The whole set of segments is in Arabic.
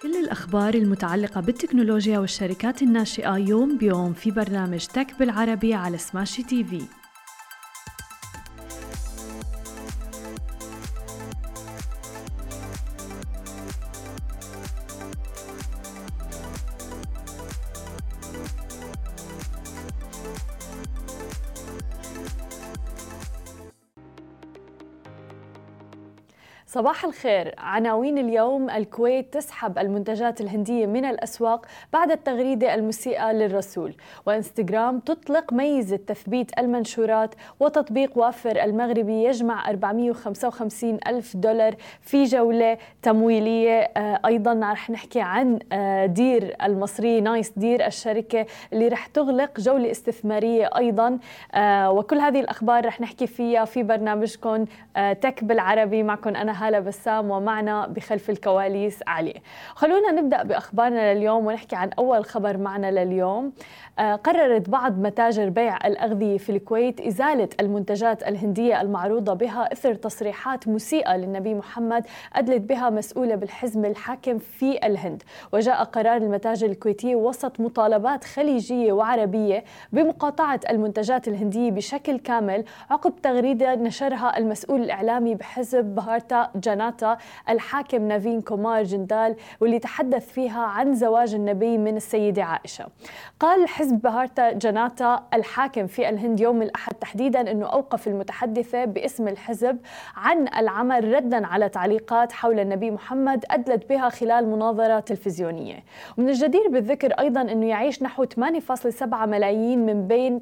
كل الأخبار المتعلقة بالتكنولوجيا والشركات الناشئة يوم بيوم في برنامج تك بالعربي على سماشي تي في. صباح الخير. عناوين اليوم: الكويت تسحب المنتجات الهندية من الأسواق بعد التغريدة المسيئة للرسول، وإنستغرام تطلق ميزة تثبيت المنشورات، وتطبيق وافر المغربي يجمع 455 ألف دولار في جولة تمويلية. أيضا رح نحكي عن دير المصري نايس دير، الشركة اللي رح تغلق جولة استثمارية أيضا. وكل هذه الأخبار رح نحكي فيها في برنامجكم تك بالعربي. معكم أنا هالة بسام، ومعنا بخلف الكواليس علي. خلونا نبدأ بأخبارنا لليوم ونحكي عن أول خبر معنا لليوم. قررت بعض متاجر بيع الأغذية في الكويت إزالة المنتجات الهندية المعروضة بها إثر تصريحات مسيئة للنبي محمد أدلت بها مسؤولة بالحزب الحاكم في الهند. وجاء قرار المتاجر الكويتية وسط مطالبات خليجية وعربية بمقاطعة المنتجات الهندية بشكل كامل عقب تغريدة نشرها المسؤول الإعلامي بحزب بهارتا جناتا الحاكم نافين كومار جندال، واللي تحدث فيها عن زواج النبي من السيدة عائشة. قال حزب بهارتا جناتا الحاكم في الهند يوم الأحد تحديدا أنه أوقف المتحدثة باسم الحزب عن العمل ردا على تعليقات حول النبي محمد أدلت بها خلال مناظرة تلفزيونية. ومن الجدير بالذكر أيضا أنه يعيش نحو 8.7 ملايين من بين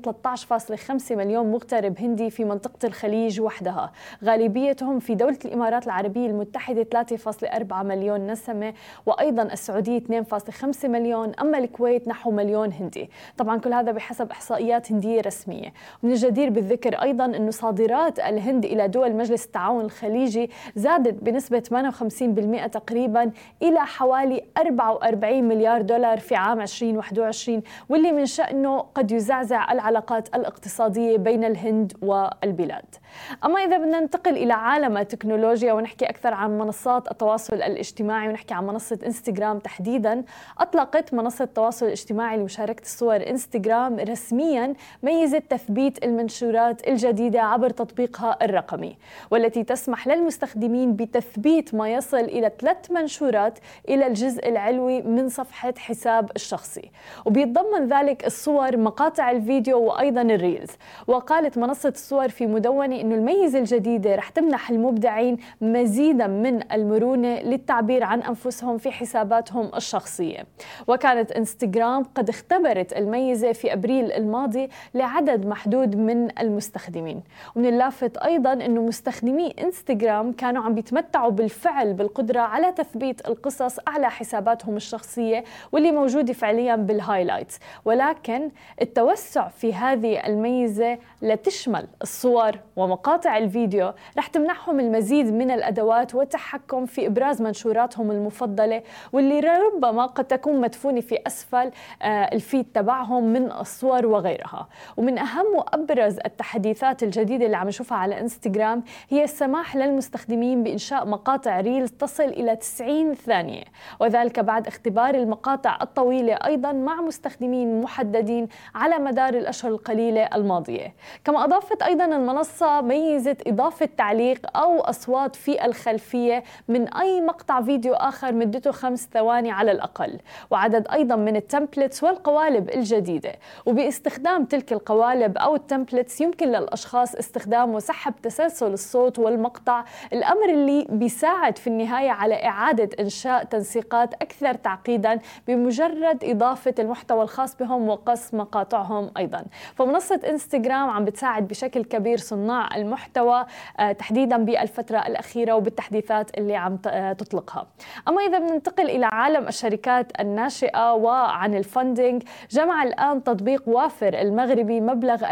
13.5 مليون مغترب هندي في منطقة الخليج وحدها، غالبيتهم في دولة الإمارات العربية المتحدة 3.4 مليون نسمة، وأيضا السعودية 2.5 مليون، أما الكويت نحو مليون هندي. طبعا كل هذا بحسب إحصائيات هندية رسمية. ومن الجدير بالذكر أيضا أنه صادرات الهند إلى دول مجلس التعاون الخليجي زادت بنسبة 58% تقريبا إلى حوالي 44 مليار دولار في عام 2021، واللي من شأنه قد يزعزع العلاقات الاقتصادية بين الهند والبلاد. أما إذا بدنا ننتقل إلى عالم التكنولوجيا ونحكي أكثر عن منصات التواصل الاجتماعي ونحكي عن منصة إنستغرام تحديدا، أطلقت منصة التواصل الاجتماعي لمشاركة الصور إنستغرام رسميا ميزة تثبيت المنشورات الجديدة عبر تطبيقها الرقمي، والتي تسمح للمستخدمين بتثبيت ما يصل إلى 3 منشورات إلى الجزء العلوي من صفحة حساب الشخصي، وبيتضمن ذلك الصور، مقاطع الفيديو، وأيضا الريلز. وقالت منصة الصور في مدونة إنه الميزة الجديدة رح تمنح المبدعين مزيدا من المرونة للتعبير عن أنفسهم في حساباتهم الشخصية. وكانت إنستغرام قد اختبرت الميزة في أبريل الماضي لعدد محدود من المستخدمين. ومن اللافت أيضا أنه مستخدمي إنستغرام كانوا عم بيتمتعوا بالفعل بالقدرة على تثبيت القصص على حساباتهم الشخصية واللي موجودة فعليا بالهايلايتس، ولكن التوسع في هذه الميزة لتشمل الصور ومقاطع الفيديو رح تمنحهم المزيد من الأدوات والتحكم في إبراز منشوراتهم المفضلة، واللي ربما قد تكون مدفونة في أسفل الفيد تبعهم من الصور وغيرها. ومن أهم وأبرز التحديثات الجديدة اللي عم نشوفها على إنستغرام هي السماح للمستخدمين بإنشاء مقاطع ريلز تصل إلى 90 ثانية، وذلك بعد اختبار المقاطع الطويلة أيضا مع مستخدمين محددين على مدار الأشهر القليلة الماضية. كما أضافت أيضا المنصة ميزة إضافة تعليق أو أصوات في الخلفية من أي مقطع فيديو آخر مدته 5 ثواني على الأقل، وعدد أيضا من التمبلتس والقوالب الجديدة. وباستخدام تلك القوالب أو التمبلتس يمكن للأشخاص استخدام وسحب تسلسل الصوت والمقطع، الأمر اللي بيساعد في النهاية على إعادة إنشاء تنسيقات أكثر تعقيدا بمجرد إضافة المحتوى الخاص بهم وقص مقاطعهم أيضا. فمنصة إنستغرام عم بتساعد بشكل كبير صناع المحتوى تحديدا بالفترة الأخيرة وبالتحديثات اللي عم تطلقها. أما إذا بننتقل إلى عالم الشركات الناشئة وعن الفندنج، جمع الآن تطبيق وافر المغربي مبلغ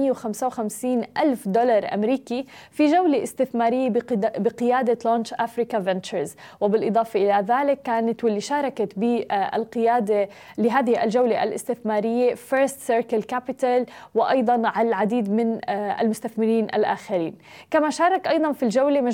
455 ألف دولار أمريكي في جولة استثمارية بقيادة لونش أفريكا فينتشرز. وبالإضافة إلى ذلك كانت واللي شاركت بالقيادة لهذه الجولة الاستثمارية فيرست سيركل كابيتال، وأيضا على العديد من المستثمرين الآخرين. كما شارك أيضا في الجولة مجموعة من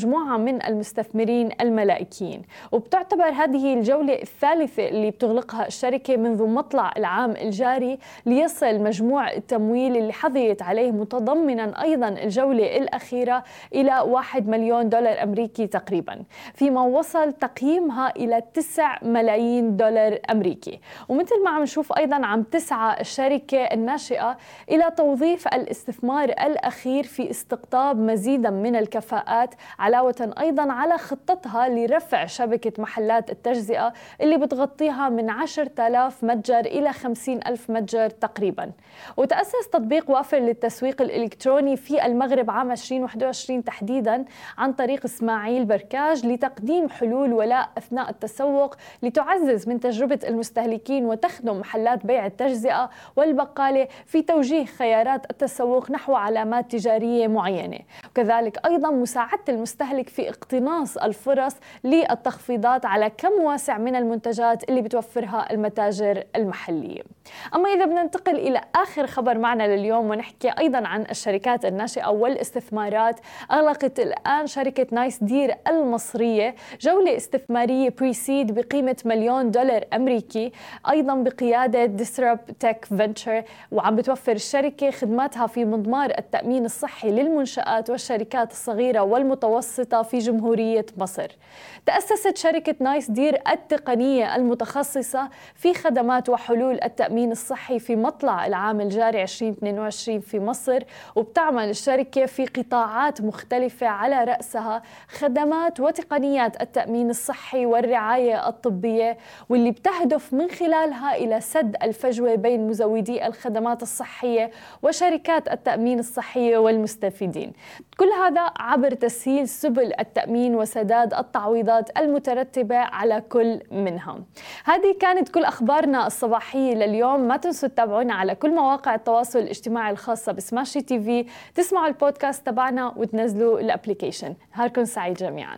من المستثمرين الملائكيين. وبتعتبر هذه الجولة الثالثة اللي بتغلقها الشركة منذ مطلع العام الجاري، ليصل مجموع التمويل اللي حظيت عليه متضمنا أيضا الجولة الأخيرة إلى 1 مليون دولار أمريكي تقريبا، فيما وصل تقييمها إلى 9 ملايين دولار أمريكي. ومثل ما عم نشوف أيضا عم تسعى الشركة الناشئة إلى توظيف الاستثمار الأخير في استقطاب مزيدا من الكفاءات، علاوة أيضا على خطتها لرفع شبكة محلات التجزئة اللي بتغطيها من 10,000 متجر إلى 50,000 متجر تقريبا. وتأسس تطبيق وافر للتسويق الإلكتروني في المغرب عام 2021 تحديدا عن طريق إسماعيل بركاج لتقديم حلول ولاء أثناء التسوق لتعزز من تجربة المستهلكين وتخدم محلات بيع التجزئة والبقالة في توجيه خيارات التسوق نحو علامات تجارية معينة، وكذلك أيضا مساعدة المستهلك في اقتناص الفرص للتخفيضات على كم واسع من المنتجات اللي بتوفرها المتاجر المحلية. أما إذا بدنا ننتقل إلى آخر خبر معنا لليوم ونحكي أيضا عن الشركات الناشئة والاستثمارات، أغلقت الآن شركة نايس دير المصرية جولة استثمارية بريسيد بقيمة $1,000,000 أمريكي، أيضا بقيادة ديسرب تك فنتشر، وعم بتوفر الشركة خدماتها في مضمار التأمين الصحي للمنشآت والشركات الصغيرة والمتوسطة في جمهورية مصر. تأسست شركة نايس دير التقنية المتخصصة في خدمات وحلول التأمين الصحي في مطلع العام الجاري 2022 في مصر، وبتعمل الشركة في قطاعات مختلفة على رأسها خدمات وتقنيات التأمين الصحي والرعاية الطبية، واللي بتهدف من خلالها إلى سد الفجوة بين مزودي الخدمات الصحية وشركات التأمين الصحية والمستفيدين، كل هذا عبر تسهيل سبل التأمين وسداد التعويضات المترتبة على كل منها. هذه كانت كل أخبارنا الصباحية لليوم. ما تنسوا تتابعونا على كل مواقع التواصل الاجتماعي الخاصة بسماشي تي في، تسمعوا البودكاست تبعنا وتنزلوا الابليكيشن. نهاركم سعيد جميعا.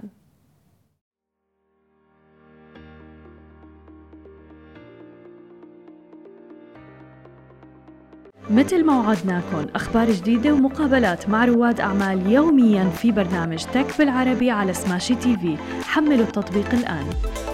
مثل ما وعدناكم أخبار جديدة ومقابلات مع رواد أعمال يومياً في برنامج تك بالعربي على سماشي تي في. حملوا التطبيق الآن.